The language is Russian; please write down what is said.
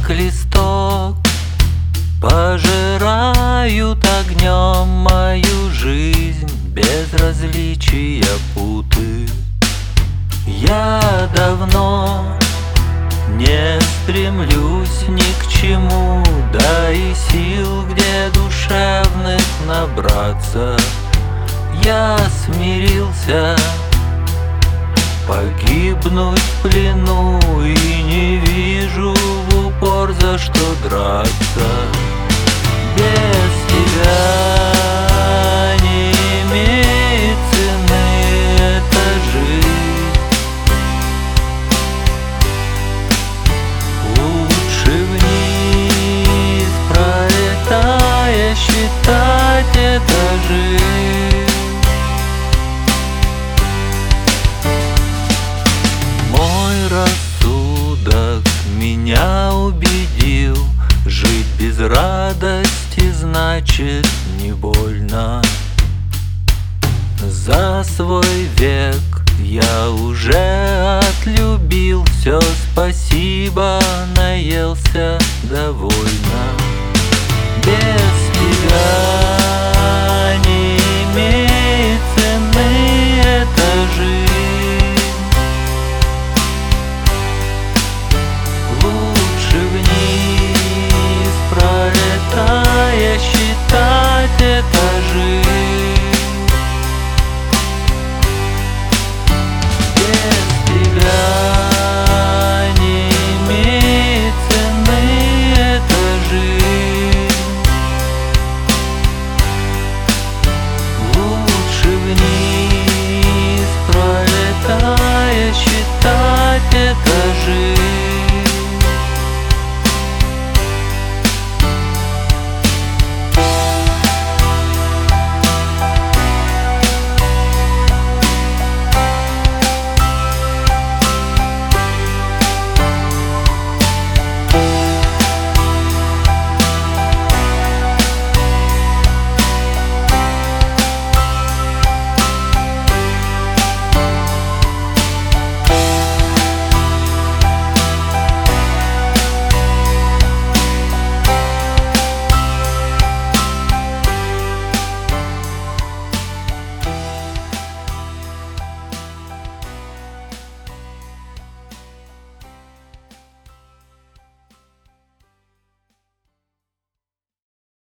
как листок, пожирают огнем мою жизнь безразличия путы. Я давно не стремлюсь ни к чему, да и сил, где душевных набраться. Я смирился погибнуть в плену и не вижу в упор, за что драться. Без тебя не имеет цены эта жизнь. Лучше вниз пролетая считать этажи. Рассудок меня убедил, жить без радости значит не больно. За свой век я уже отлюбил все, спасибо, наелся довольно. Без тебя